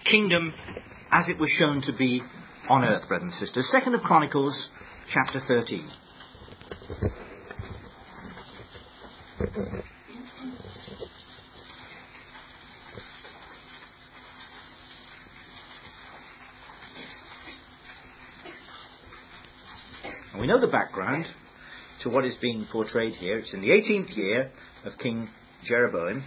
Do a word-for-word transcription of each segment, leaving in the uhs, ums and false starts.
kingdom as it was shown to be on earth, brothers and sisters. Second of Chronicles, chapter thirteen. And we know the background to what is being portrayed here. It's in the eighteenth year of King Jeroboam,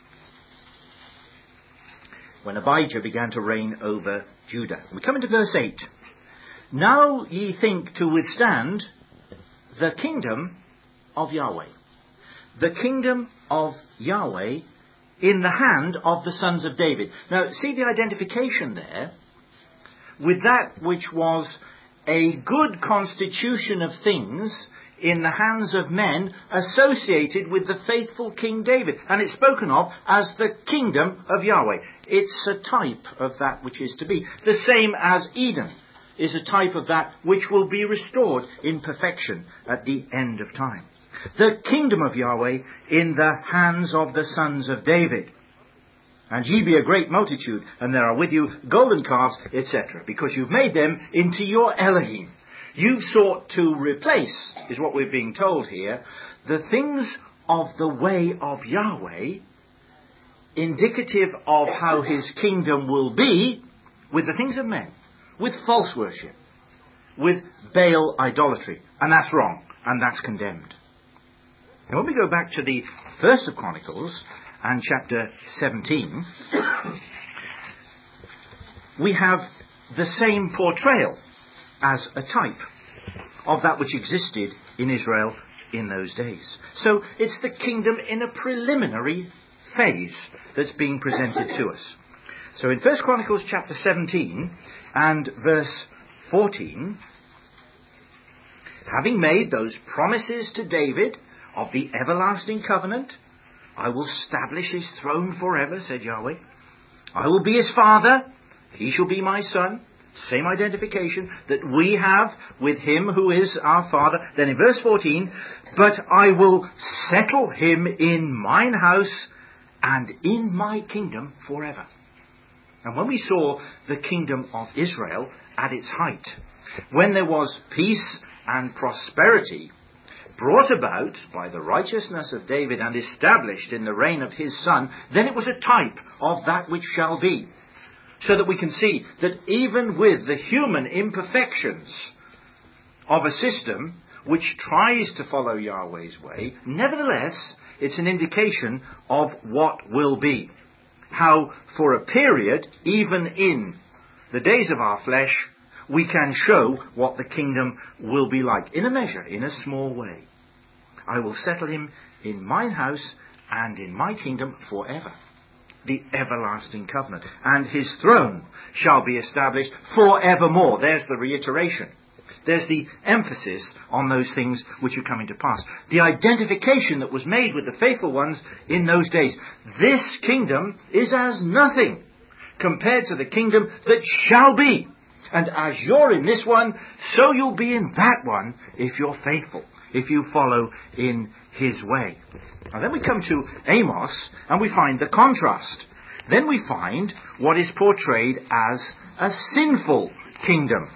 when Abijah began to reign over Judah. We come into verse eight. Now ye think to withstand the kingdom of Yahweh. The kingdom of Yahweh in the hand of the sons of David. Now, see the identification there with that which was a good constitution of things in the hands of men associated with the faithful King David. And it's spoken of as the kingdom of Yahweh. It's a type of that which is to be. The same as Eden is a type of that which will be restored in perfection at the end of time. The kingdom of Yahweh in the hands of the sons of David. And ye be a great multitude, and there are with you golden calves, et cetera, because you've made them into your Elohim. You've sought to replace, is what we're being told here, the things of the way of Yahweh, indicative of how his kingdom will be, with the things of men, with false worship, with Baal idolatry. And that's wrong, and that's condemned. Now when we go back to the first of Chronicles, and chapter seventeen, we have the same portrayal as a type of that which existed in Israel in those days. So it's the kingdom in a preliminary phase that's being presented to us. So in First Chronicles chapter seventeen and verse fourteen, having made those promises to David of the everlasting covenant, I will establish his throne forever, said Yahweh. I will be his father, he shall be my son. Same identification that we have with him who is our father. Then in verse fourteen, but I will settle him in mine house and in my kingdom forever. And when we saw the kingdom of Israel at its height, when there was peace and prosperity brought about by the righteousness of David and established in the reign of his son, then it was a type of that which shall be. So that we can see that even with the human imperfections of a system which tries to follow Yahweh's way, nevertheless, it's an indication of what will be. How, for a period, even in the days of our flesh, we can show what the kingdom will be like. In a measure, in a small way. I will settle him in mine house and in my kingdom forever. The everlasting covenant. And his throne shall be established forevermore. There's the reiteration. There's the emphasis on those things which are coming to pass. The identification that was made with the faithful ones in those days. This kingdom is as nothing compared to the kingdom that shall be. And as you're in this one, so you'll be in that one if you're faithful, if you follow in his way. And then we come to Amos and we find the contrast. Then we find what is portrayed as a sinful kingdom.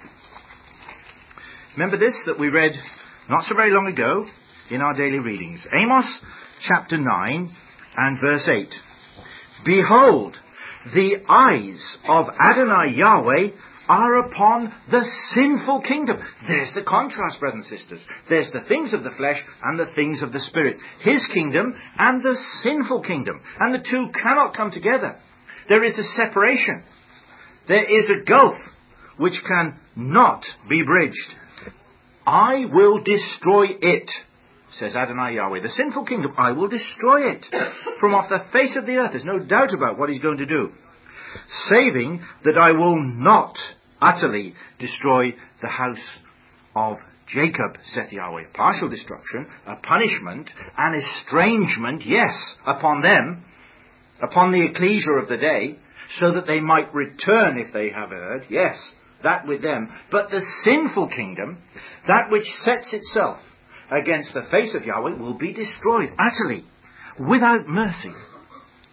Remember this that we read not so very long ago in our daily readings. Amos chapter nine and verse eight. Behold, the eyes of Adonai Yahweh are upon the sinful kingdom. There's the contrast, brothers and sisters. There's the things of the flesh and the things of the spirit. His kingdom and the sinful kingdom. And the two cannot come together. There is a separation. There is a gulf which can not be bridged. I will destroy it, says Adonai Yahweh. The sinful kingdom, I will destroy it from off the face of the earth. There's no doubt about what he's going to do. Saving that I will not utterly destroy the house of Jacob, saith Yahweh. Partial destruction, a punishment, an estrangement, yes, upon them, upon the ecclesia of the day, so that they might return if they have erred, yes, that with them. But the sinful kingdom, that which sets itself against the face of Yahweh, will be destroyed utterly, without mercy.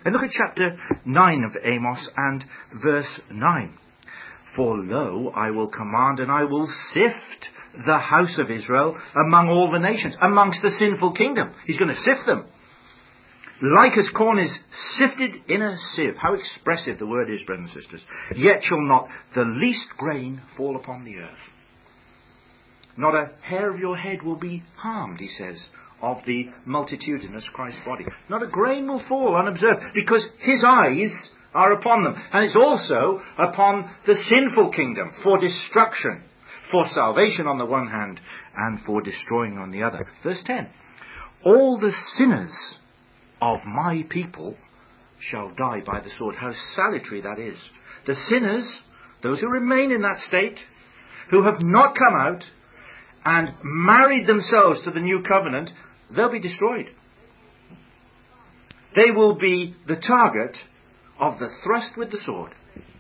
And look at chapter nine of Amos and verse nine. For lo, I will command and I will sift the house of Israel among all the nations, amongst the sinful kingdom. He's going to sift them. Like as corn is sifted in a sieve. How expressive the word is, brothers and sisters. Yet shall not the least grain fall upon the earth. Not a hair of your head will be harmed, he says, of the multitudinous Christ body. Not a grain will fall unobserved, because his eyes are upon them. And it's also upon the sinful kingdom, for destruction, for salvation on the one hand, and for destroying on the other. Verse ten. All the sinners of my people shall die by the sword. How salutary that is. The sinners, those who remain in that state, who have not come out and married themselves to the new covenant, they'll be destroyed. They will be the target of the thrust with the sword,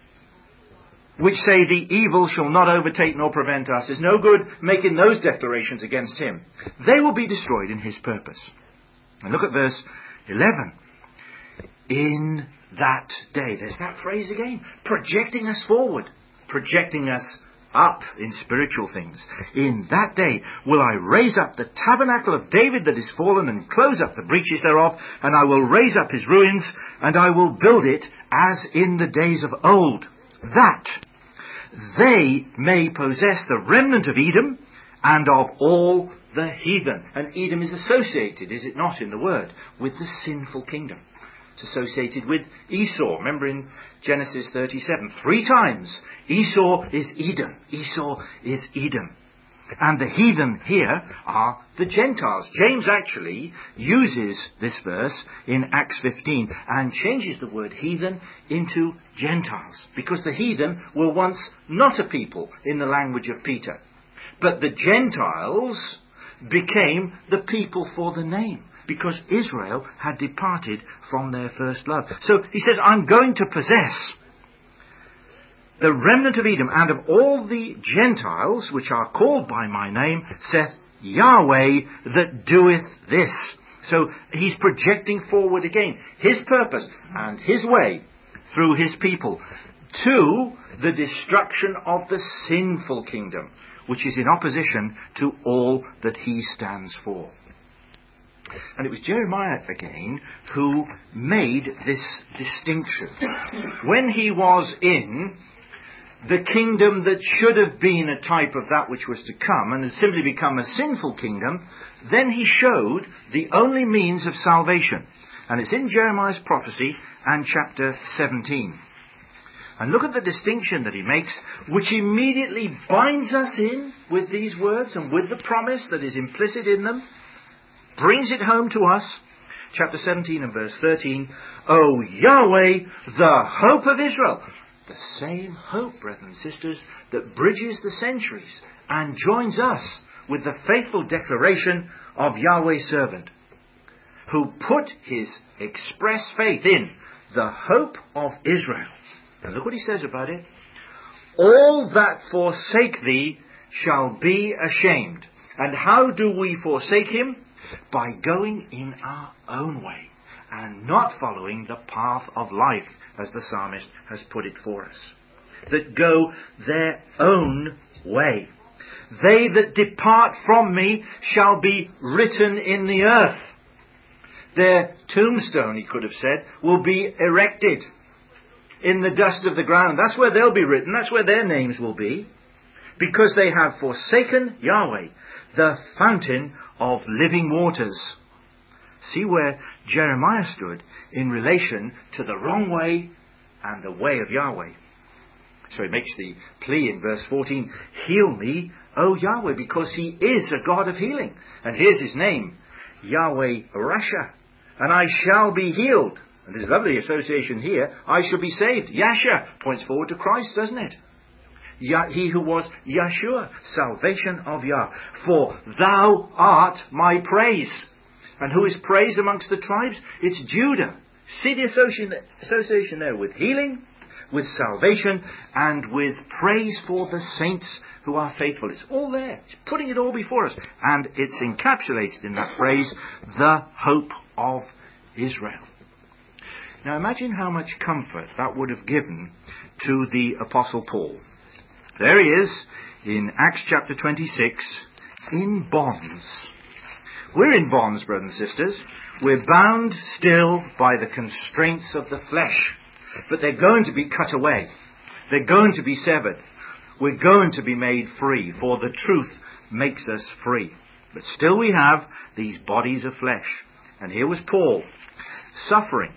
which say the evil shall not overtake nor prevent us. There's no good making those declarations against him. They will be destroyed in his purpose. And look at verse eleven. In that day. There's that phrase again. Projecting us forward. Projecting us up in spiritual things. In that day will I raise up the tabernacle of David that is fallen, and close up the breaches thereof, and I will raise up his ruins, and I will build it as in the days of old, that they may possess the remnant of Edom and of all the heathen. And Edom is associated, is it not, in the word, with the sinful kingdom. It's associated with Esau. Remember in Genesis thirty-seven, three times Esau is Edom. Esau is Edom. And the heathen here are the Gentiles. James actually uses this verse in Acts fifteen and changes the word heathen into Gentiles, because the heathen were once not a people in the language of Peter. But the Gentiles became the people for the name, because Israel had departed from their first love. So he says, I'm going to possess the remnant of Edom and of all the Gentiles which are called by my name, saith Yahweh that doeth this. So he's projecting forward again his purpose and his way through his people to the destruction of the sinful kingdom, which is in opposition to all that he stands for. And it was Jeremiah again who made this distinction. When he was in the kingdom that should have been a type of that which was to come and had simply become a sinful kingdom, then he showed the only means of salvation. And it's in Jeremiah's prophecy and chapter seventeen. And look at the distinction that he makes, which immediately binds us in with these words and with the promise that is implicit in them. Brings it home to us. Chapter seventeen and verse thirteen. O Yahweh, the hope of Israel. The same hope, brethren and sisters, that bridges the centuries and joins us with the faithful declaration of Yahweh's servant, who put his express faith in the hope of Israel. And look what he says about it. All that forsake thee shall be ashamed. And how do we forsake him? By going in our own way and not following the path of life, as the psalmist has put it for us. That go their own way. They that depart from me shall be written in the earth. Their tombstone, he could have said, will be erected in the dust of the ground. That's where they'll be written. That's where their names will be. Because they have forsaken Yahweh, the fountain of living waters. See where Jeremiah stood in relation to the wrong way and the way of Yahweh. So he makes the plea in verse fourteen, heal me, O Yahweh, because he is a God of healing. And here's his name, Yahweh Rasha, and I shall be healed. And there's a lovely association here, I shall be saved. Yasha points forward to Christ, doesn't it? He who was Yeshua, salvation of Yah. For thou art my praise. And who is praise amongst the tribes? It's Judah. See the association, association there with healing, with salvation, and with praise for the saints who are faithful. It's all there. It's putting it all before us. And it's encapsulated in that phrase, the hope of Israel. Now imagine how much comfort that would have given to the Apostle Paul. There he is in Acts chapter twenty-six, in bonds. We're in bonds, brothers and sisters. We're bound still by the constraints of the flesh. But they're going to be cut away. They're going to be severed. We're going to be made free, for the truth makes us free. But still we have these bodies of flesh. And here was Paul, suffering.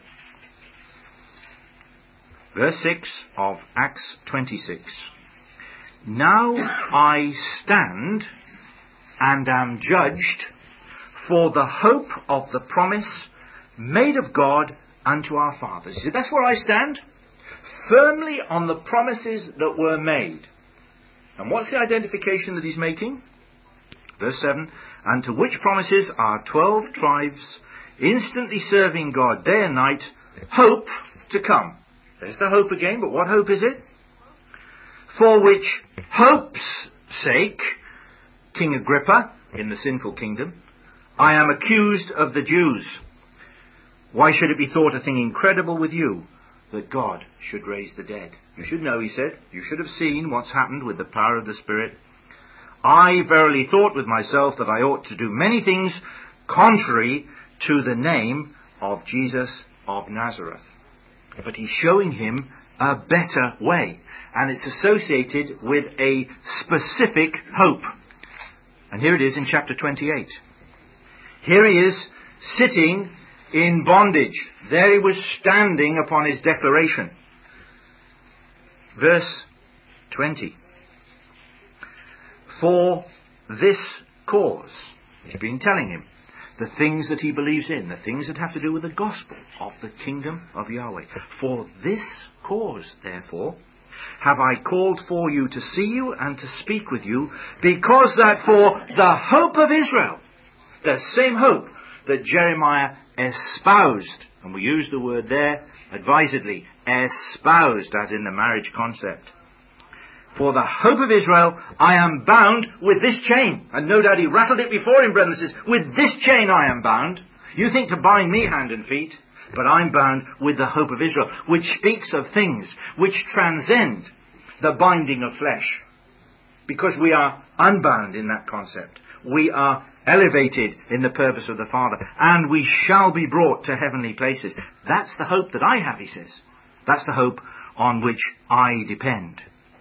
Verse six of Acts twenty-six. Now I stand and am judged for the hope of the promise made of God unto our fathers. You see, that's where I stand, firmly on the promises that were made. And what's the identification that he's making? Verse seven, and to which promises are twelve tribes instantly serving God day and night, hope to come. There's the hope again, but what hope is it? For which hope's sake, King Agrippa, in the sinful kingdom, I am accused of the Jews. Why should it be thought a thing incredible with you, that God should raise the dead? You should know, he said, you should have seen what's happened with the power of the Spirit. I verily thought with myself that I ought to do many things contrary to the name of Jesus of Nazareth. But he's showing him a better way. And it's associated with a specific hope. And here it is in chapter twenty-eight. Here he is sitting in bondage. There he was standing upon his declaration. Verse twenty. For this cause, he's been telling him the things that he believes in, the things that have to do with the gospel of the kingdom of Yahweh. For this cause, therefore, have I called for you to see you and to speak with you, because that for the hope of Israel, the same hope that Jeremiah espoused, and we use the word there advisedly, espoused as in the marriage concept. For the hope of Israel, I am bound with this chain. And no doubt he rattled it before him, brothers and sisters. With this chain I am bound. You think to bind me hand and feet, but I'm bound with the hope of Israel, which speaks of things which transcend the binding of flesh. Because we are unbound in that concept. We are elevated in the purpose of the Father. And we shall be brought to heavenly places. That's the hope that I have, he says. That's the hope on which I depend.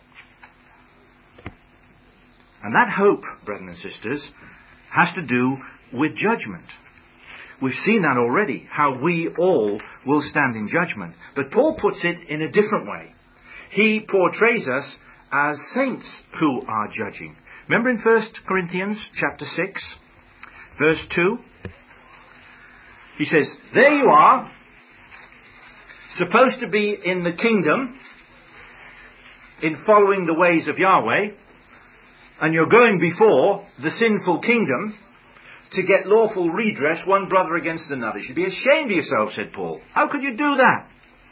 And that hope, brethren and sisters, has to do with judgment. We've seen that already, how we all will stand in judgment. But Paul puts it in a different way. He portrays us as saints who are judging. Remember in First Corinthians chapter six, verse two? He says, there you are, supposed to be in the kingdom, in following the ways of Yahweh, and you're going before the sinful kingdom to get lawful redress one brother against another. You should be ashamed of yourself, said Paul. How could you do that?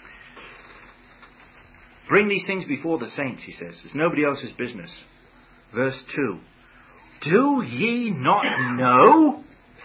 Bring these things before the saints, he says. It's nobody else's business. Verse two. Do ye not know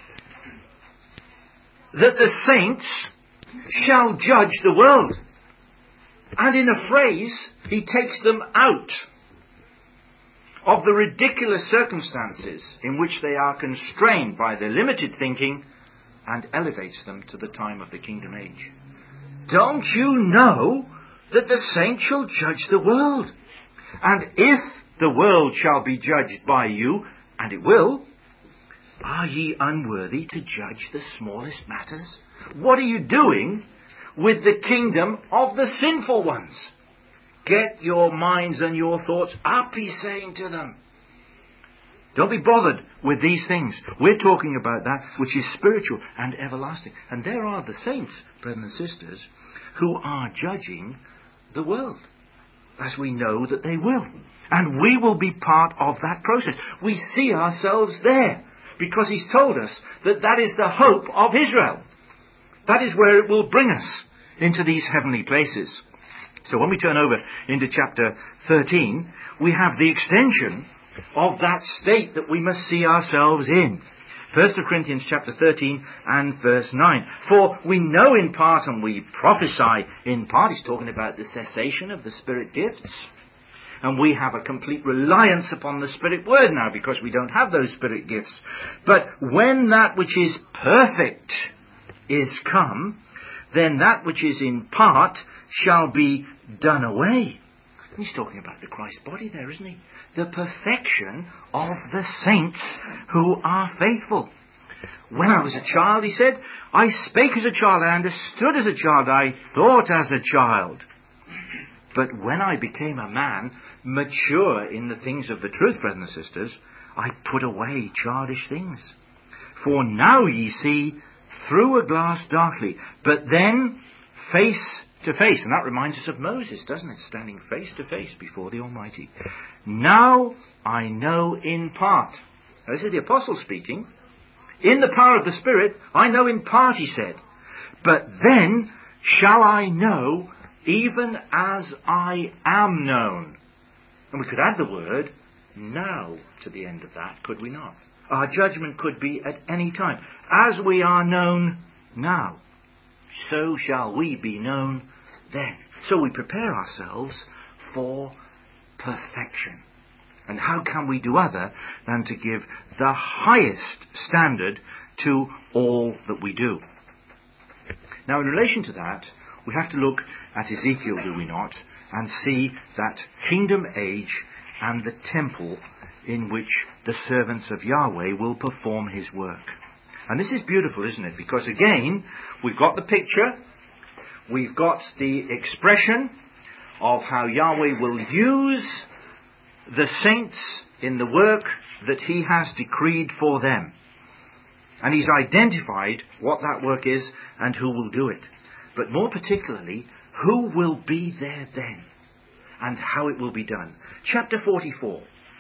that the saints shall judge the world? And in a phrase, he takes them out of the ridiculous circumstances in which they are constrained by their limited thinking and elevates them to the time of the kingdom age. Don't you know that the saints shall judge the world? And if the world shall be judged by you, and it will, are ye unworthy to judge the smallest matters? What are you doing with the kingdom of the sinful ones? Get your minds and your thoughts up, he's saying to them. Don't be bothered with these things. We're talking about that which is spiritual and everlasting. And there are the saints, brothers and sisters, who are judging the world, as we know that they will. And we will be part of that process. We see ourselves there, because he's told us that that is the hope of Israel. That is where it will bring us into these heavenly places. So when we turn over into chapter thirteen, we have the extension of that state that we must see ourselves in. First Corinthians chapter thirteen and verse nine. For we know in part and we prophesy in part. He's talking about the cessation of the Spirit gifts. And we have a complete reliance upon the Spirit word now because we don't have those Spirit gifts. But when that which is perfect is come, then that which is in part shall be done away. He's talking about the Christ body there, isn't he? The perfection of the saints who are faithful. When I was a child, he said, I spake as a child, I understood as a child, I thought as a child. But when I became a man, mature in the things of the truth, brothers and sisters, I put away childish things. For now ye see through a glass darkly, but then face to face. And that reminds us of Moses, doesn't it? Standing face to face before the Almighty. Now I know in part. Now, this is the apostle speaking. In the power of the Spirit, I know in part, he said. But then shall I know even as I am known. And we could add the word now to the end of that, could we not? Our judgment could be at any time. As we are known now, so shall we be known then. So we prepare ourselves for perfection. And how can we do other than to give the highest standard to all that we do? Now, in relation to that, we have to look at Ezekiel, do we not, and see that kingdom age and the temple in which the servants of Yahweh will perform his work. And this is beautiful, isn't it? Because again, we've got the picture, we've got the expression of how Yahweh will use the saints in the work that he has decreed for them. And he's identified what that work is and who will do it. But more particularly, who will be there then and how it will be done. Chapter forty-four.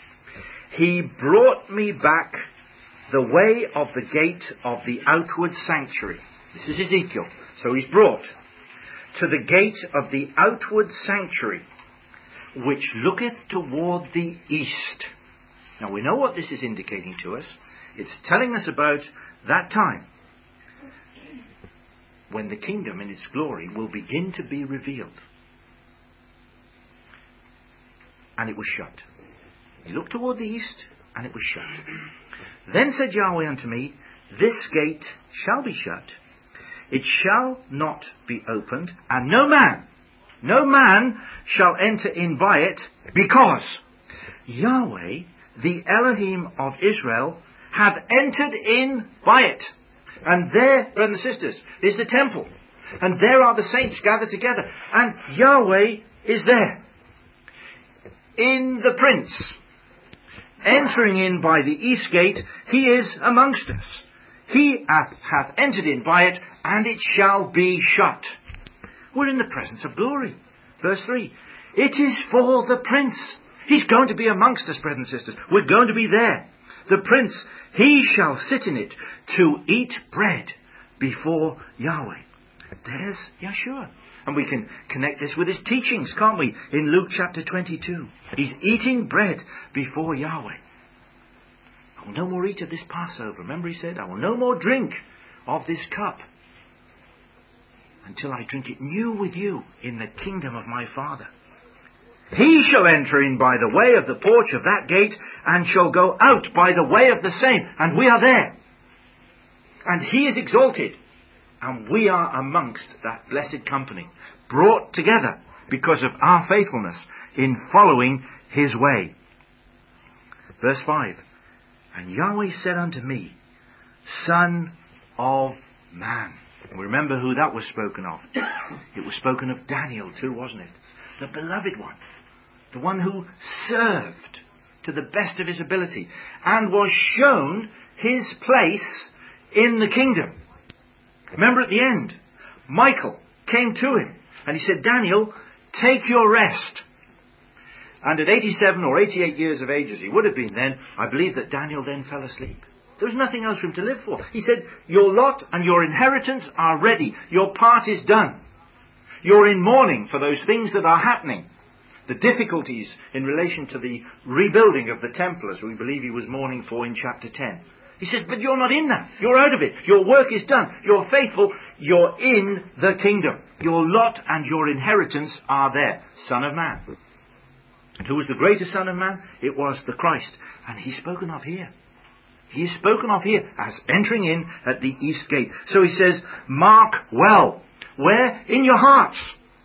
He brought me back the way of the gate of the outward sanctuary. This is Ezekiel. So he's brought to the gate of the outward sanctuary, which looketh toward the east. Now we know what this is indicating to us. It's telling us about that time when the kingdom in its glory will begin to be revealed. And it was shut. He looked toward the east, and it was shut. Then said Yahweh unto me, this gate shall be shut, it shall not be opened, and no man, no man shall enter in by it, because Yahweh, the Elohim of Israel, hath entered in by it. And there, brothers and sisters, is the temple. And there are the saints gathered together. And Yahweh is there. In the prince, entering in by the east gate, he is amongst us. He hath, hath entered in by it, and it shall be shut. We're in the presence of glory. Verse three. It is for the prince. He's going to be amongst us, brothers and sisters. We're going to be there. The prince, he shall sit in it to eat bread before Yahweh. There's Yeshua. And we can connect this with his teachings, can't we? In Luke chapter twenty-two. He's eating bread before Yahweh. I will no more eat of this Passover. Remember he said, I will no more drink of this cup until I drink it new with you in the kingdom of my Father. He shall enter in by the way of the porch of that gate, and shall go out by the way of the same. And we are there. And he is exalted. And we are amongst that blessed company, brought together because of our faithfulness in following his way. Verse five. And Yahweh said unto me, Son of man. And we remember who that was spoken of. It was spoken of Daniel too, wasn't it? The beloved one. The one who served to the best of his ability and was shown his place in the kingdom. Remember at the end, Michael came to him and he said, Daniel, take your rest. And at eighty-seven or eighty-eight years of age, as he would have been then, I believe that Daniel then fell asleep. There was nothing else for him to live for. He said, your lot and your inheritance are ready. Your part is done. You're in mourning for those things that are happening. The difficulties in relation to the rebuilding of the temple, as we believe he was mourning for in chapter ten. He says, but you're not in that. You're out of it. Your work is done. You're faithful. You're in the kingdom. Your lot and your inheritance are there. Son of Man. And who was the greatest Son of Man? It was the Christ. And he's spoken of here. He is spoken of here as entering in at the east gate. So he says, mark well. Where? In your hearts.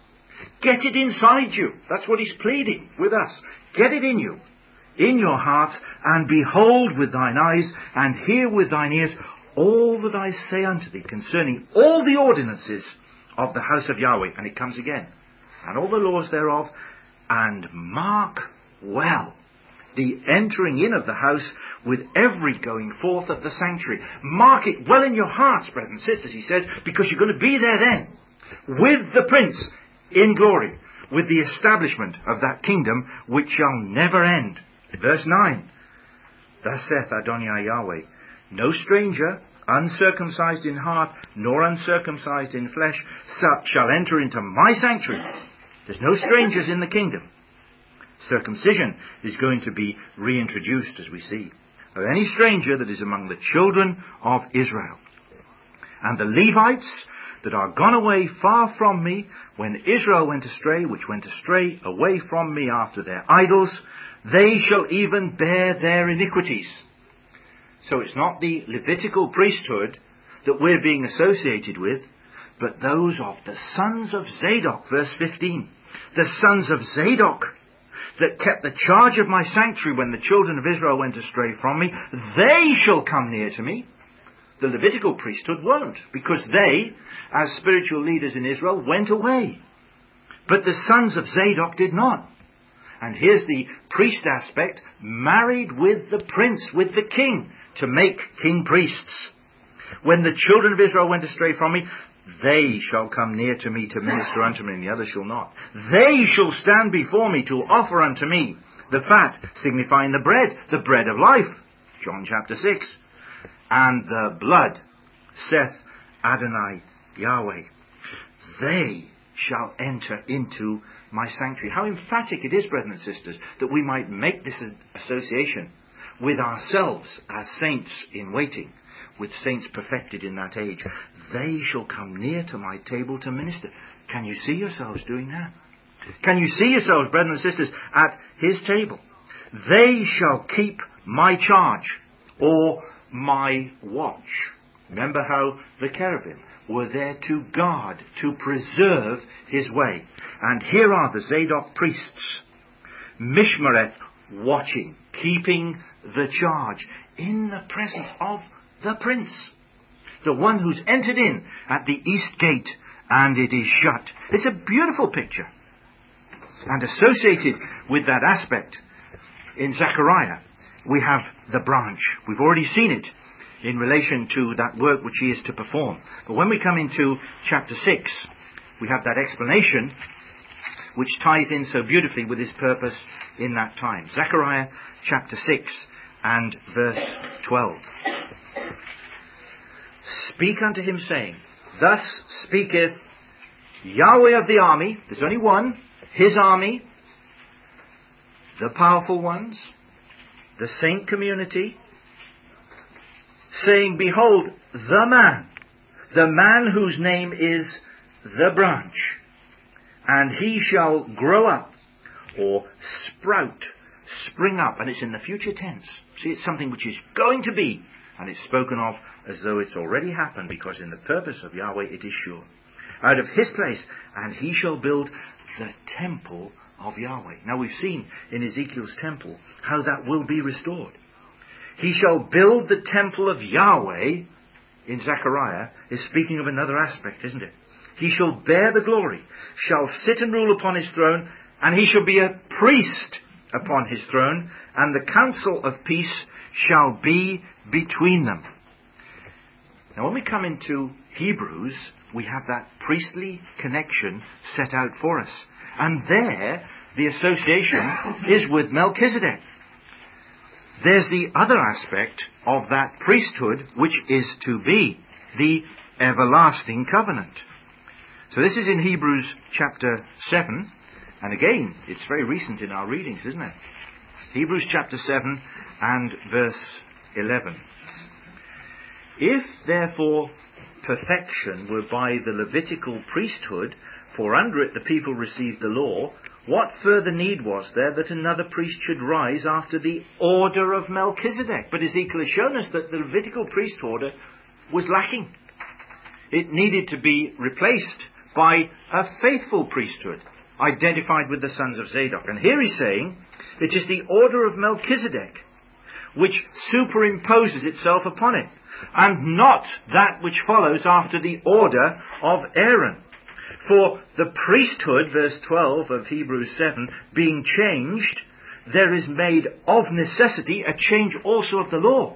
Get it inside you. That's what he's pleading with us. Get it in you. In your hearts, and behold with thine eyes, and hear with thine ears, all that I say unto thee concerning all the ordinances of the house of Yahweh. And it comes again. And all the laws thereof, and mark well the entering in of the house with every going forth of the sanctuary. Mark it well in your hearts, brothers and sisters, he says, because you're going to be there then, with the Prince in glory, with the establishment of that kingdom which shall never end. Verse nine, thus saith Adonai Yahweh, no stranger, uncircumcised in heart, nor uncircumcised in flesh, shall enter into my sanctuary. There's no strangers in the kingdom. Circumcision is going to be reintroduced, as we see, of any stranger that is among the children of Israel. And the Levites that are gone away far from me, when Israel went astray, which went astray away from me after their idols, they shall even bear their iniquities. So it's not the Levitical priesthood that we're being associated with, but those of the sons of Zadok, verse fifteen. The sons of Zadok that kept the charge of my sanctuary when the children of Israel went astray from me, they shall come near to me. The Levitical priesthood won't, because they, as spiritual leaders in Israel, went away. But the sons of Zadok did not. And here's the priest aspect, married with the prince, with the king, to make king priests. When the children of Israel went astray from me, they shall come near to me to minister unto me, and the others shall not. They shall stand before me to offer unto me the fat, signifying the bread, the bread of life. John chapter six. And the blood, saith Adonai Yahweh. They shall enter into my sanctuary. How emphatic it is, brethren and sisters, that we might make this association with ourselves as saints in waiting, with saints perfected in that age. They shall come near to my table to minister. Can you see yourselves doing that? Can you see yourselves, brethren and sisters, at his table? They shall keep my charge, or my watch. Remember how the cherubim were there to guard, to preserve his way. And here are the Zadok priests, Mishmareth, watching, keeping the charge in the presence of the prince, the one who's entered in at the east gate, and it is shut. It's a beautiful picture. And associated with that aspect, in Zechariah, we have the branch. We've already seen it in relation to that work which he is to perform. But when we come into chapter six, we have that explanation which ties in so beautifully with his purpose in that time. Zechariah chapter six and verse twelve. Speak unto him, saying, thus speaketh Yahweh of the army. There's only one, his army, the powerful ones, the saint community, saying, behold, the man, the man whose name is the branch, and he shall grow up, or sprout, spring up, and it's in the future tense. See, it's something which is going to be, and it's spoken of as though it's already happened, because in the purpose of Yahweh it is sure. Out of his place, and he shall build the temple of Yahweh. Now we've seen in Ezekiel's temple how that will be restored. He shall build the temple of Yahweh, in Zechariah, is speaking of another aspect, isn't it? He shall bear the glory, shall sit and rule upon his throne, and he shall be a priest upon his throne, and the council of peace shall be between them. Now when we come into Hebrews, we have that priestly connection set out for us. And there, the association is with Melchizedek. There's the other aspect of that priesthood, which is to be the everlasting covenant. So this is in Hebrews chapter seven. And again, it's very recent in our readings, isn't it? Hebrews chapter seven and verse eleven. If, therefore, perfection were by the Levitical priesthood, for under it the people received the law, what further need was there that another priest should rise after the order of Melchizedek? But Ezekiel has shown us that the Levitical priesthood was lacking. It needed to be replaced by a faithful priesthood, identified with the sons of Zadok. And here he's saying, it is the order of Melchizedek which superimposes itself upon it, and not that which follows after the order of Aaron. For the priesthood, verse twelve of Hebrews seven, being changed, there is made of necessity a change also of the law.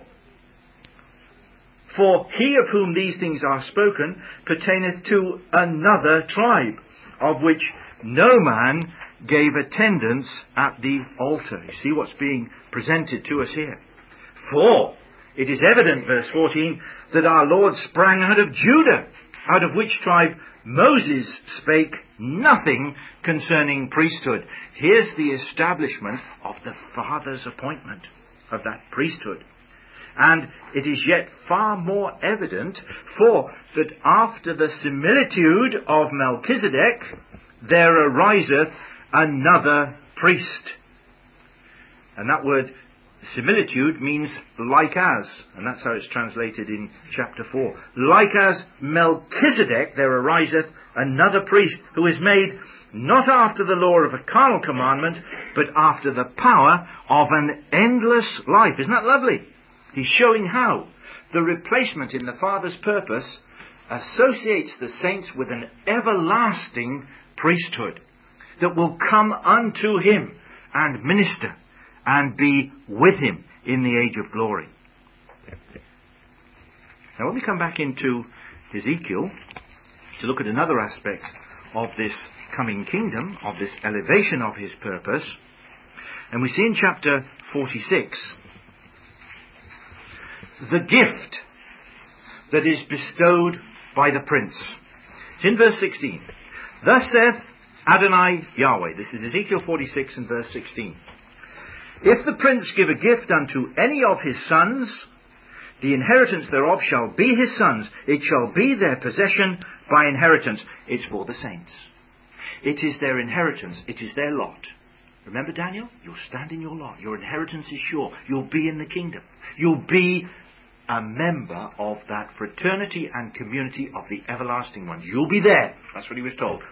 For he of whom these things are spoken pertaineth to another tribe, of which no man gave attendance at the altar. You see what's being presented to us here. For it is evident, verse fourteen, that our Lord sprang out of Judah, out of which tribe Moses spake nothing concerning priesthood. Here's the establishment of the Father's appointment of that priesthood. And it is yet far more evident, for that after the similitude of Melchizedek, there ariseth another priest. And that word similitude means like as, and that's how it's translated in chapter four. Like as Melchizedek, there ariseth another priest, who is made not after the law of a carnal commandment, but after the power of an endless life. Isn't that lovely? He's showing how the replacement in the Father's purpose associates the saints with an everlasting priesthood that will come unto him and minister and be with him in the age of glory. Now when we come back into Ezekiel to look at another aspect of this coming kingdom, of this elevation of his purpose, and we see in chapter forty-six the gift that is bestowed by the prince. It's in verse sixteen. Thus saith Adonai Yahweh. This is Ezekiel forty-six and verse sixteen. If the prince give a gift unto any of his sons, the inheritance thereof shall be his sons. It shall be their possession by inheritance. It's for the saints. It is their inheritance. It is their lot. Remember Daniel? You'll stand in your lot. Your inheritance is sure. You'll be in the kingdom. You'll be a member of that fraternity and community of the everlasting ones. You'll be there. That's what he was told.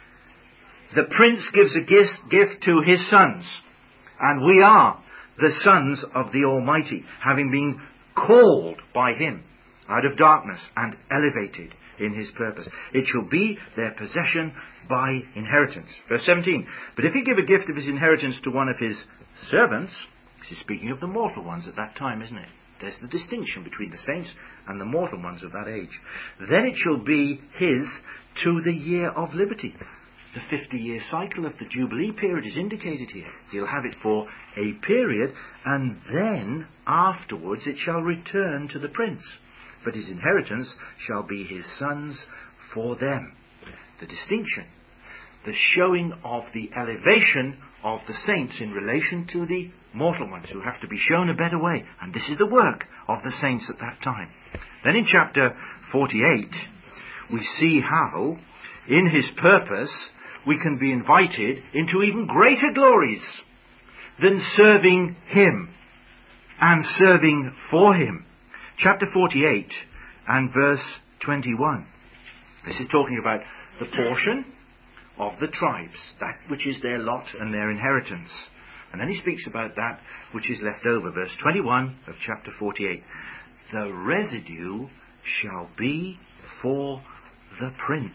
The prince gives a gift, gift to his sons. And we are the sons of the Almighty, having been called by him out of darkness and elevated in his purpose. It shall be their possession by inheritance. Verse seventeen. But if he give a gift of his inheritance to one of his servants, this is speaking of the mortal ones at that time, isn't it? There's the distinction between the saints and the mortal ones of that age. Then it shall be his to the year of liberty. The fifty-year cycle of the Jubilee period is indicated here. He'll have it for a period, and then afterwards it shall return to the prince. But his inheritance shall be his sons for them. The distinction, the showing of the elevation of the saints in relation to the mortal ones who have to be shown a better way. And this is the work of the saints at that time. Then in chapter forty-eight, we see how, in his purpose, we can be invited into even greater glories than serving him and serving for him. Chapter forty-eight and verse twenty-one. This is talking about the portion of the tribes, that which is their lot and their inheritance. And then he speaks about that which is left over. Verse twenty-one of chapter forty-eight. The residue shall be for the prince,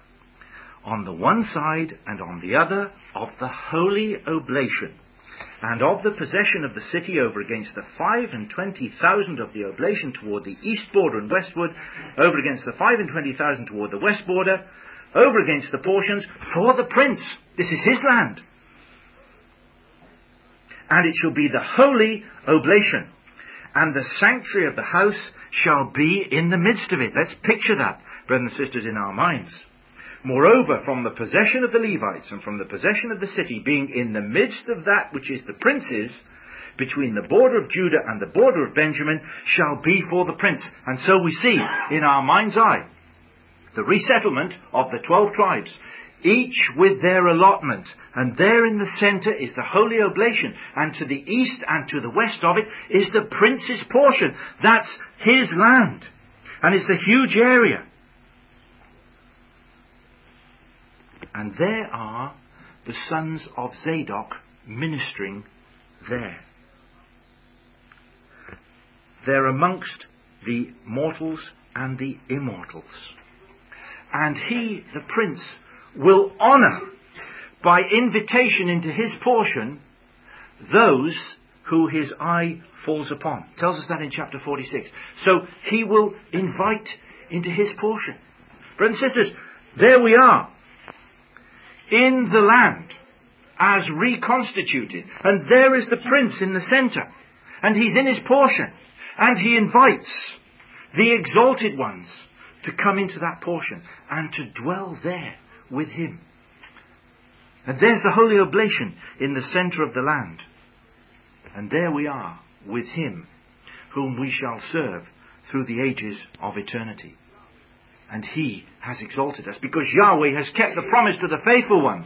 on the one side and on the other of the holy oblation, and of the possession of the city over against the five and twenty thousand of the oblation toward the east border and westward, over against the five and twenty thousand toward the west border, over against the portions for the prince. This is his land. And it shall be the holy oblation, and the sanctuary of the house shall be in the midst of it. Let's picture that, brothers and sisters, in our minds. Moreover, from the possession of the Levites and from the possession of the city, being in the midst of that which is the prince's, between the border of Judah and the border of Benjamin shall be for the prince. And so we see in our mind's eye the resettlement of the twelve tribes, each with their allotment. And there in the centre is the holy oblation. And to the east and to the west of it is the prince's portion. That's his land. And it's a huge area. And there are the sons of Zadok ministering there. They're amongst the mortals and the immortals. And he, the prince, will honour by invitation into his portion those who his eye falls upon. It tells us that in chapter forty-six. So he will invite into his portion. Brothers and sisters, there we are, in the land, as reconstituted. And there is the prince in the centre. And he's in his portion. And he invites the exalted ones to come into that portion and to dwell there with him. And there's the holy oblation in the centre of the land. And there we are with him, whom we shall serve through the ages of eternity. And he has exalted us, because Yahweh has kept the promise to the faithful ones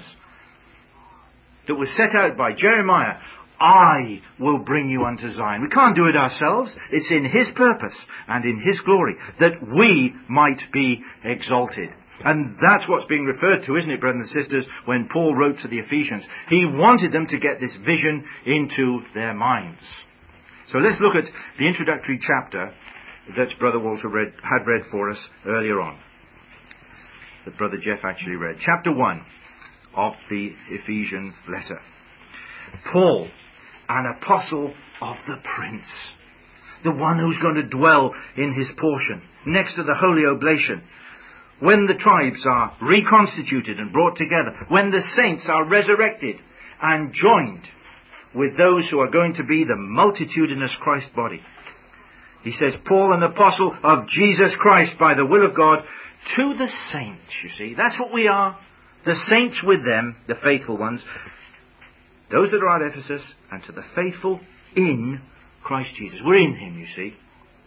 that was set out by Jeremiah. I will bring you unto Zion. We can't do it ourselves. It's in his purpose and in his glory that we might be exalted. And that's what's being referred to, isn't it, brothers and sisters, when Paul wrote to the Ephesians. He wanted them to get this vision into their minds. So let's look at the introductory chapter that Brother Walter read, had read for us earlier on. That Brother Jeff actually read. Chapter one of the Ephesian letter. Paul, an apostle of the Prince. The one who's going to dwell in his portion, next to the holy oblation. When the tribes are reconstituted and brought together. When the saints are resurrected and joined with those who are going to be the multitudinous Christ body. He says, Paul, an apostle of Jesus Christ by the will of God, to the saints, you see. That's what we are. The saints with them, the faithful ones. Those that are at Ephesus, and to the faithful in Christ Jesus. We're in him, you see.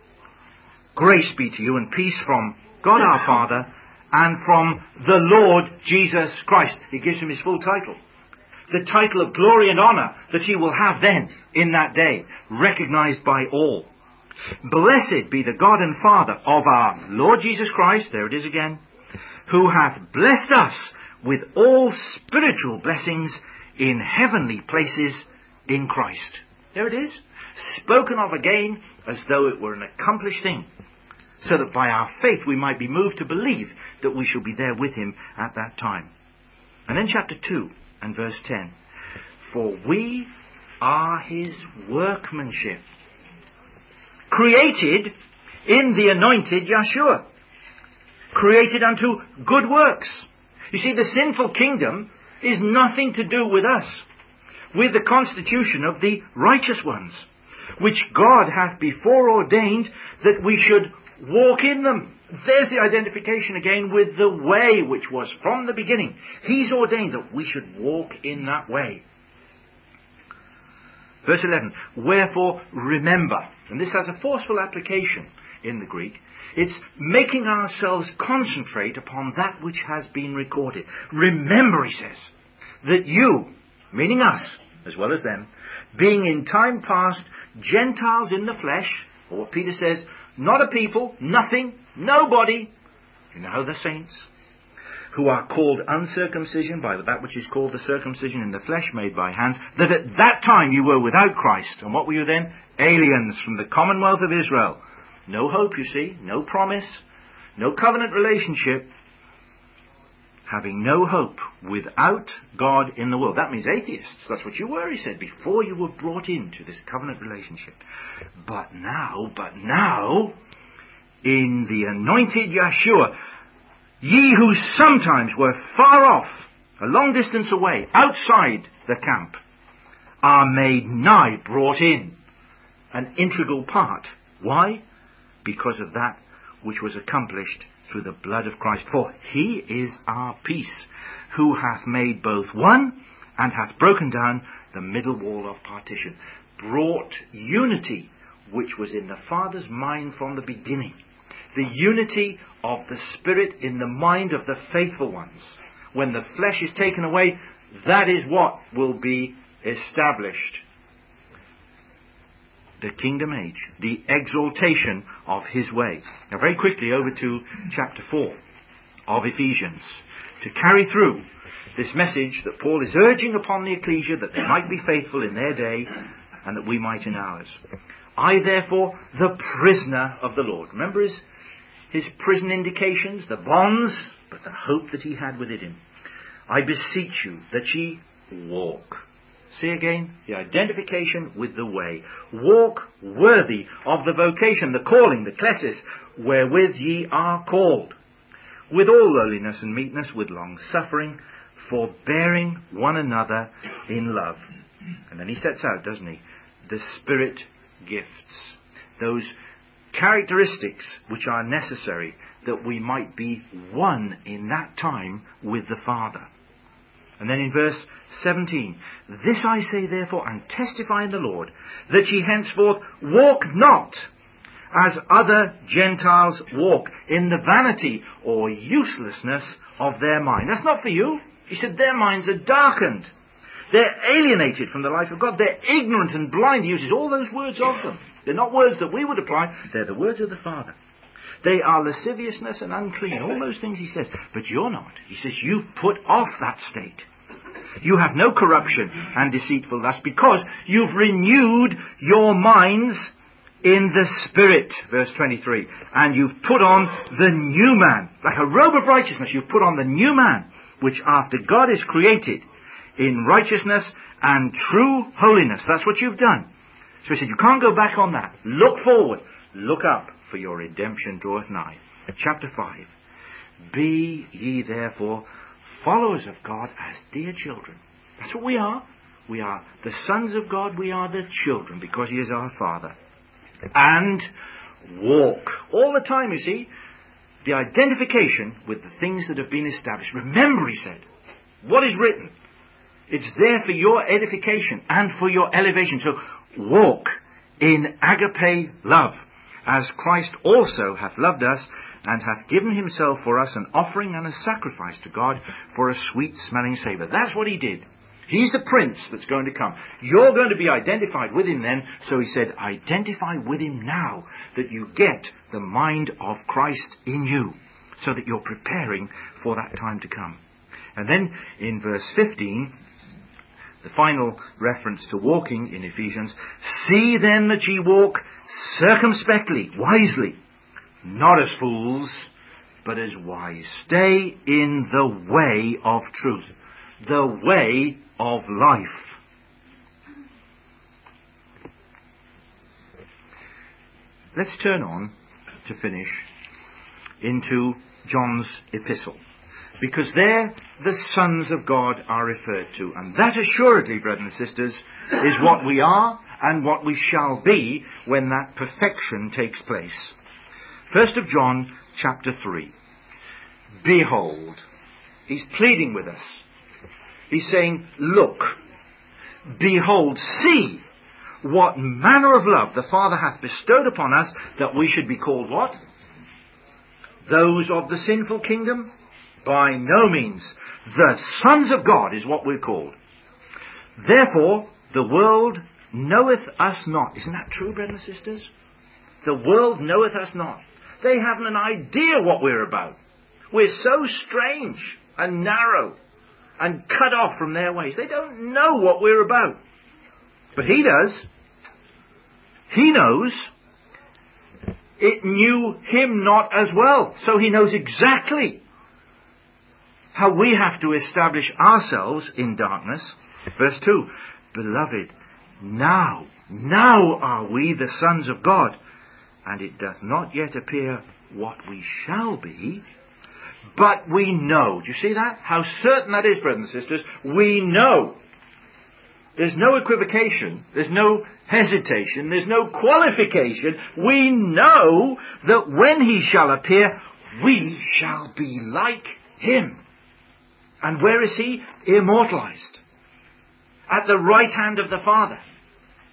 Grace be to you and peace from God our Father and from the Lord Jesus Christ. He gives him his full title. The title of glory and honour that he will have then, in that day, recognised by all. Blessed be the God and Father of our Lord Jesus Christ, there it is again, who hath blessed us with all spiritual blessings in heavenly places in Christ. There it is, spoken of again as though it were an accomplished thing, so that by our faith we might be moved to believe that we shall be there with him at that time. And then chapter two and verse ten. For we are his workmanship, created in the anointed Yeshua, created unto good works. You see, the sinful kingdom is nothing to do with us, with the constitution of the righteous ones, which God hath before ordained that we should walk in them. There's the identification again with the way which was from the beginning. He's ordained that we should walk in that way. Verse eleven, wherefore remember, and this has a forceful application in the Greek. It's making ourselves concentrate upon that which has been recorded. Remember, he says, that you, meaning us, as well as them, being in time past Gentiles in the flesh, or what Peter says, not a people, nothing, nobody, you know, the saints, who are called uncircumcision by that which is called the circumcision in the flesh made by hands, that at that time you were without Christ. And what were you then? Aliens from the commonwealth of Israel. No hope, you see, no promise, no covenant relationship, having no hope, without God in the world. That means atheists. That's what you were, he said, before you were brought into this covenant relationship. But now, but now, in the anointed Yeshua, ye who sometimes were far off, a long distance away, outside the camp, are made nigh, brought in, an integral part. Why? Because of that which was accomplished through the blood of Christ. For he is our peace, who hath made both one, and hath broken down the middle wall of partition. brought unity, which was in the Father's mind from the beginning. The unity of the Spirit in the mind of the faithful ones. When the flesh is taken away, that is what will be established. The kingdom age, the exaltation of his way. Now very quickly over to chapter four of Ephesians, to carry through this message that Paul is urging upon the ecclesia, that they might be faithful in their day and that we might in ours. I therefore, the prisoner of the Lord. Remember his, his prison indications, the bonds, but the hope that he had within him. I beseech you that ye walk. See again, the identification with the way. Walk worthy of the vocation, the calling, the klesis, wherewith ye are called. With all lowliness and meekness, with long suffering, forbearing one another in love. And then he sets out, doesn't he, the Spirit gifts. Those characteristics which are necessary that we might be one in that time with the Father. And then in verse seventeen, this I say therefore, and testify in the Lord, that ye henceforth walk not as other Gentiles walk, in the vanity or uselessness of their mind. That's not for you. He said their minds are darkened. They're alienated from the life of God. They're ignorant and blind. He uses all those words of them. They're not words that we would apply. They're the words of the Father. They are lasciviousness and unclean. All those things he says. But you're not. He says you've put off that state. You have no corruption and deceitful lust, because you've renewed your minds in the Spirit. Verse twenty-three. And you've put on the new man. Like a robe of righteousness, you've put on the new man, which after God is created in righteousness and true holiness. That's what you've done. So he said, you can't go back on that. Look forward. Look up, for your redemption draweth nigh. Chapter five. Be ye therefore followers of God as dear children. That's what we are. We are the sons of God. We are the children, because he is our Father. And walk. All the time, you see, the identification with the things that have been established. Remember, he said, what is written. It's there for your edification and for your elevation. So walk in agape love, as Christ also hath loved us, and hath given himself for us an offering and a sacrifice to God for a sweet-smelling savour. That's what he did. He's the Prince that's going to come. You're going to be identified with him then. So he said, identify with him now, that you get the mind of Christ in you, so that you're preparing for that time to come. And then in verse fifteen, the final reference to walking in Ephesians, see then that ye walk circumspectly, wisely, not as fools, but as wise. Stay in the way of truth, the way of life. Let's turn on, to finish, into John's epistle. Because there the sons of God are referred to. And that assuredly, brethren and sisters, is what we are and what we shall be when that perfection takes place. First of John chapter three. Behold. He's pleading with us. He's saying, look, behold, see what manner of love the Father hath bestowed upon us, that we should be called what? Those of the sinful kingdom? By no means. The sons of God is what we're called. Therefore, the world knoweth us not. Isn't that true, brethren and sisters? The world knoweth us not. They haven't an idea what we're about. We're so strange and narrow and cut off from their ways. They don't know what we're about. But he does. He knows. It knew him not as well. So he knows exactly how we have to establish ourselves in darkness. Verse two. Beloved, now, now are we the sons of God, and it doth not yet appear what we shall be, but we know. Do you see that? How certain that is, brothers and sisters. We know. There's no equivocation. There's no hesitation. There's no qualification. We know that when he shall appear, we shall be like him. And where is he? Immortalized. At the right hand of the Father.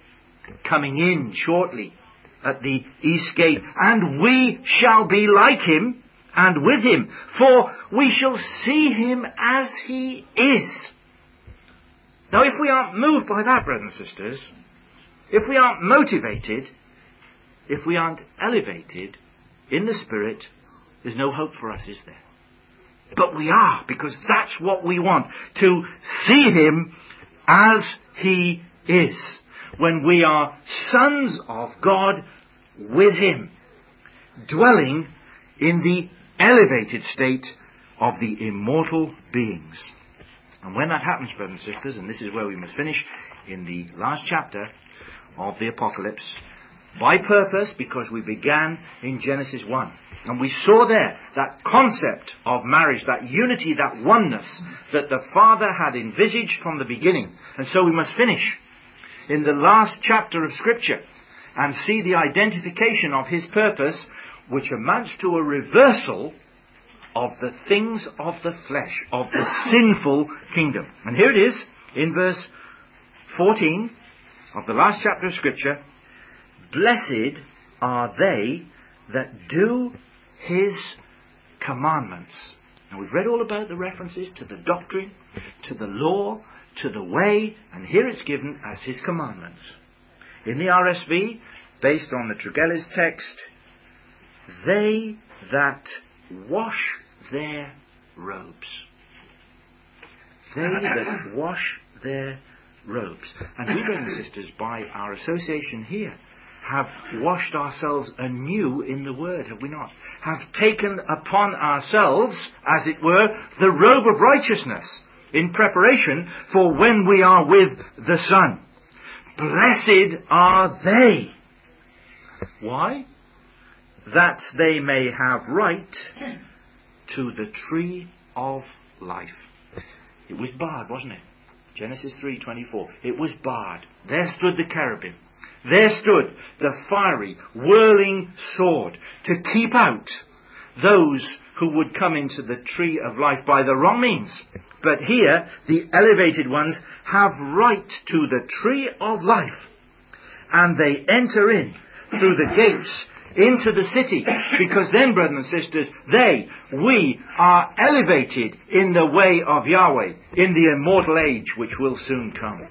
coming in shortly at the east gate. And we shall be like him and with him, for we shall see him as he is. Now, if we aren't moved by that, brothers and sisters, if we aren't motivated, if we aren't elevated in the Spirit, there's no hope for us, is there? But we are, because that's what we want, to see him as he is, when we are sons of God with him, dwelling in the elevated state of the immortal beings. And when that happens, brothers and sisters, and this is where we must finish, in the last chapter of the Apocalypse, by purpose, because we began in Genesis one. And we saw there that concept of marriage, that unity, that oneness that the Father had envisaged from the beginning. And so we must finish in the last chapter of Scripture and see the identification of his purpose, which amounts to a reversal of the things of the flesh, of the sinful kingdom. And here it is in verse fourteen of the last chapter of Scripture. Blessed are they that do his commandments. Now, we've read all about the references to the doctrine, to the law, to the way, and here it's given as his commandments. In the R S V, based on the Tregelles text, they that wash their robes. They that wash their robes. And we, brothers and sisters, by our association here, have washed ourselves anew in the Word, have we not? Have taken upon ourselves, as it were, the robe of righteousness in preparation for when we are with the Son. Blessed are they. Why? That they may have right to the tree of life. It was barred, wasn't it? Genesis three twenty-four. It was barred. There stood the cherubim. There stood the fiery, whirling sword to keep out those who would come into the tree of life by the wrong means. But here, the elevated ones have right to the tree of life. And they enter in through the gates into the city. Because then, brothers and sisters, they, we, are elevated in the way of Yahweh, in the immortal age which will soon come.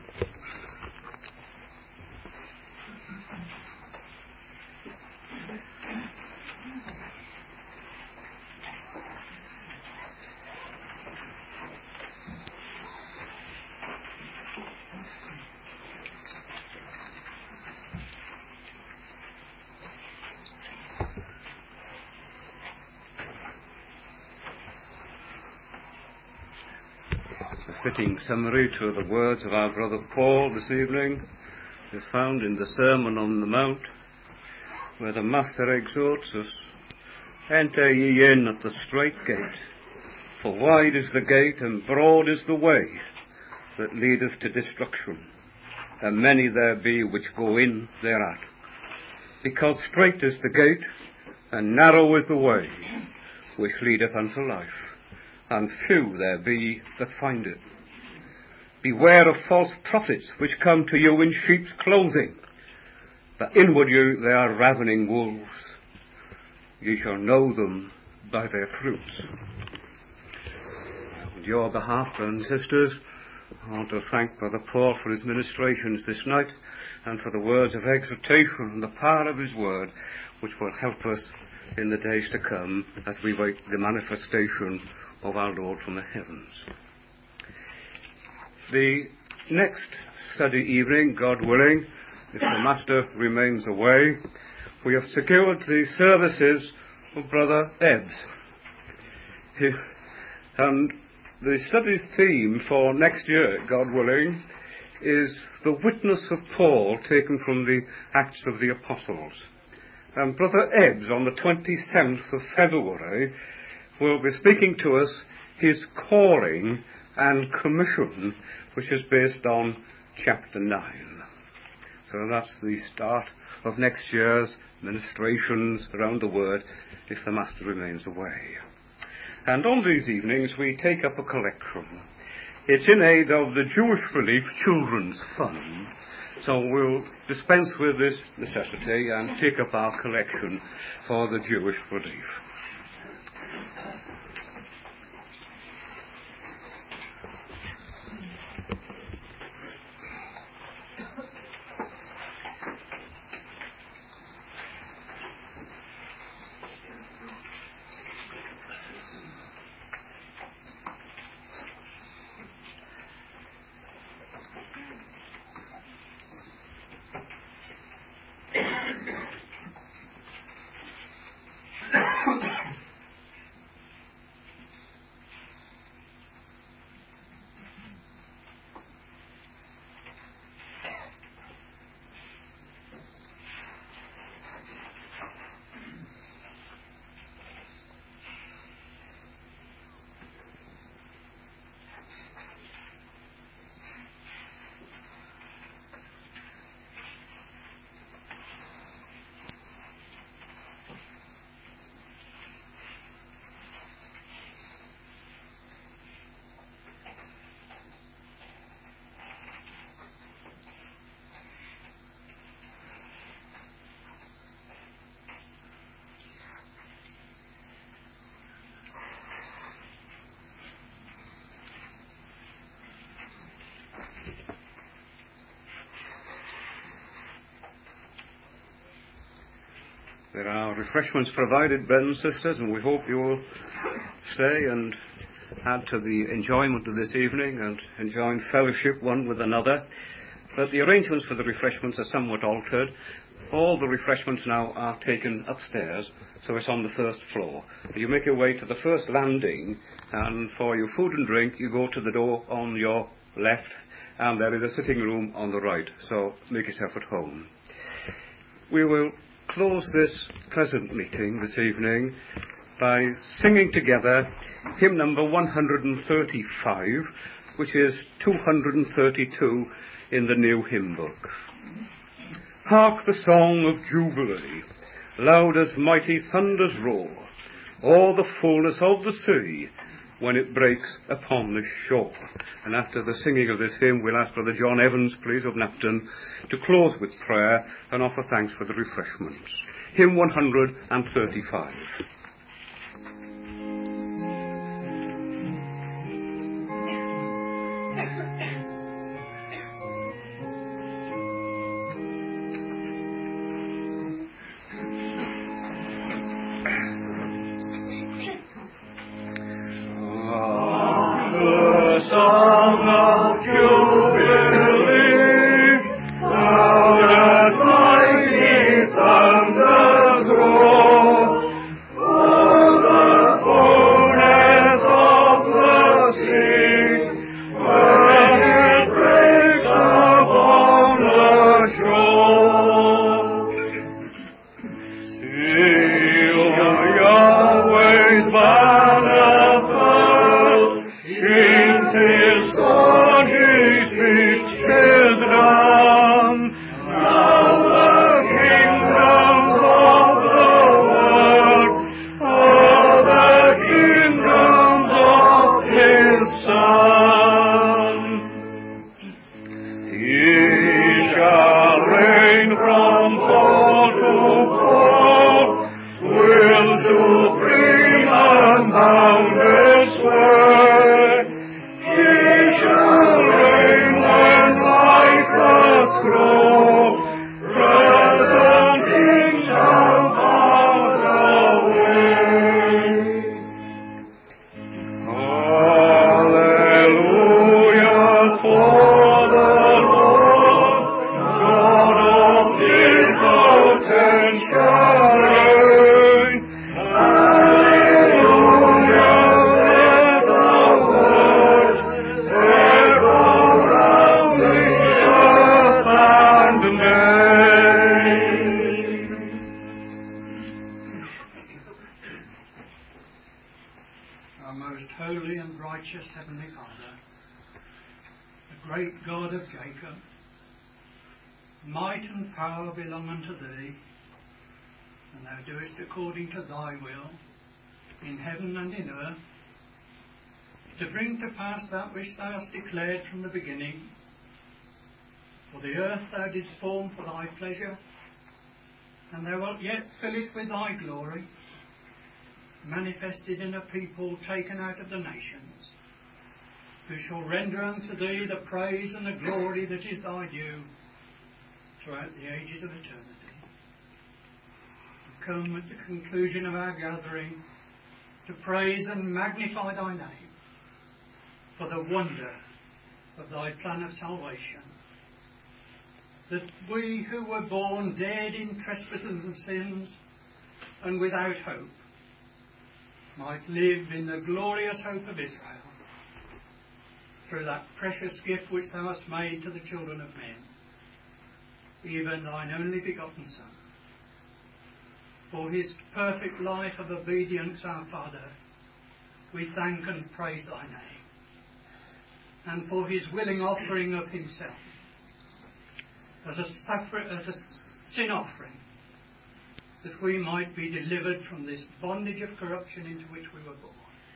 A fitting summary to the words of our brother Paul this evening is found in the Sermon on the Mount, where the Master exhorts us, Enter ye in at the strait gate, for wide is the gate and broad is the way that leadeth to destruction, and many there be which go in thereat. Because strait is the gate, and narrow is the way which leadeth unto life, and few there be that find it. Beware of false prophets which come to you in sheep's clothing, but inward you they are ravening wolves. Ye shall know them by their fruits. On your behalf, brothers and sisters, I want to thank Brother Paul for his ministrations this night, and for the words of exhortation and the power of his word, which will help us in the days to come as we wait the manifestation of our Lord from the heavens. The next study evening, God willing, if the Master remains away, we have secured the services of Brother Ebbs. He, and the study's theme for next year, God willing, is the witness of Paul taken from the Acts of the Apostles. And Brother Ebbs, on the twenty-seventh of February, will be speaking to us his calling and commission, which is based on chapter nine. So that's the start of next year's ministrations around the Word, if the Master remains away. And on these evenings we take up a collection. It's in aid of the Jewish Relief Children's Fund. So we'll dispense with this necessity and take up our collection for the Jewish relief. There are refreshments provided, brothers and sisters, and we hope you will stay and add to the enjoyment of this evening and enjoy fellowship one with another. But the arrangements for the refreshments are somewhat altered. All the refreshments now are taken upstairs, so it's on the first floor. You make your way to the first landing, and for your food and drink, you go to the door on your left, and there is a sitting room on the right, so make yourself at home. We will close this pleasant meeting this evening by singing together hymn number one hundred thirty-five, which is two hundred thirty-two in the New Hymn Book. Hark the song of Jubilee, loud as mighty thunders roar, o'er the fullness of the sea, when it breaks upon the shore. And after the singing of this hymn, we'll ask Brother John Evans, please, of Napton, to close with prayer and offer thanks for the refreshments. Hymn one hundred thirty-five. According to thy will, in heaven and in earth, to bring to pass that which thou hast declared from the beginning. For the earth thou didst form for thy pleasure, and thou wilt yet fill it with thy glory, manifested in a people taken out of the nations, who shall render unto thee the praise and the glory that is thy due throughout the ages of eternity. We come at the conclusion of our gathering to praise and magnify thy name for the wonder of thy plan of salvation, that we who were born dead in trespasses and sins and without hope might live in the glorious hope of Israel through that precious gift which thou hast made to the children of men, even thine only begotten Son. For his perfect life of obedience, our Father, we thank and praise thy name, and for his willing offering of himself as a, suffer- as a sin offering, that we might be delivered from this bondage of corruption into which we were born.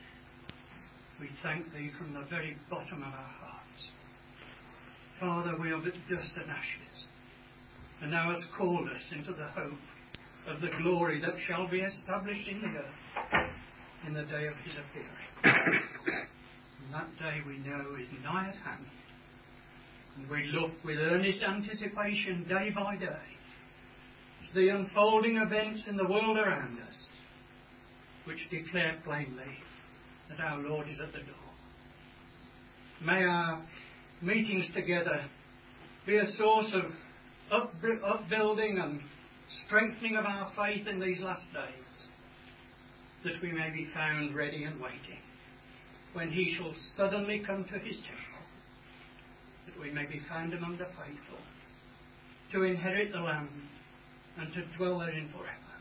We thank thee from the very bottom of our hearts. Father, we are but dust and ashes, and thou hast called us into the hope of the glory that shall be established in the earth in the day of his appearing. And that day we know is nigh at hand, and we look with earnest anticipation day by day as the unfolding events in the world around us, which declare plainly that our Lord is at the door. May our meetings together be a source of up- upbuilding and strengthening of our faith in these last days, that we may be found ready and waiting when he shall suddenly come to his temple, that we may be found among the faithful, to inherit the land and to dwell therein forever.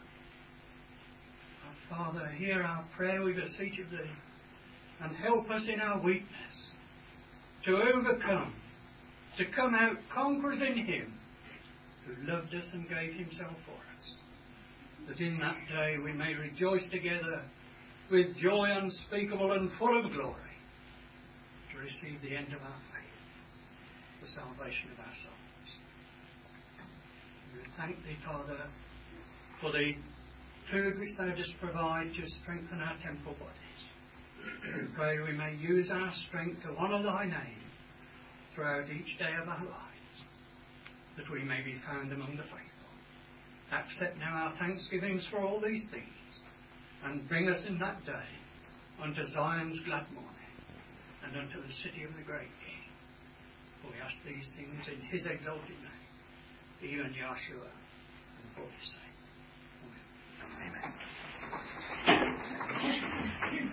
Our Father, hear our prayer, we beseech of thee, and help us in our weakness to overcome, to come out conquerors in him who loved us and gave himself for us, that in that day we may rejoice together with joy unspeakable and full of glory to receive the end of our faith, the salvation of our souls. We thank thee, Father, for the food which thou dost provide to strengthen our temporal bodies. We pray we may use our strength to honour thy name throughout each day of our lives, that we may be found among the faithful. Accept now our thanksgivings for all these things, and bring us in that day unto Zion's glad morning, and unto the city of the great King. For we ask these things in his exalted name, even Yahshua, and for his sake. Amen. Amen.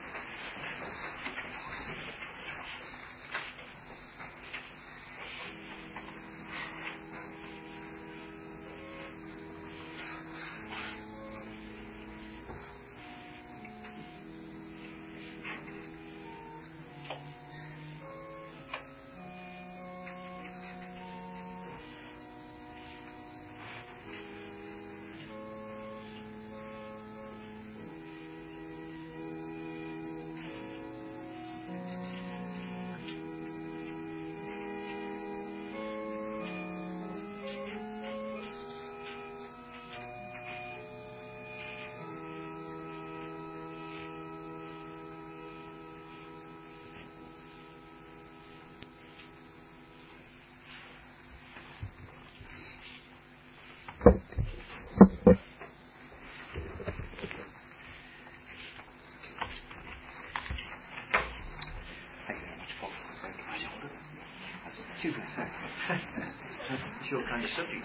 It's your kind of subject,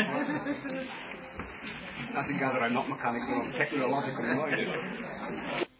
then. I think either I'm not mechanical or technological.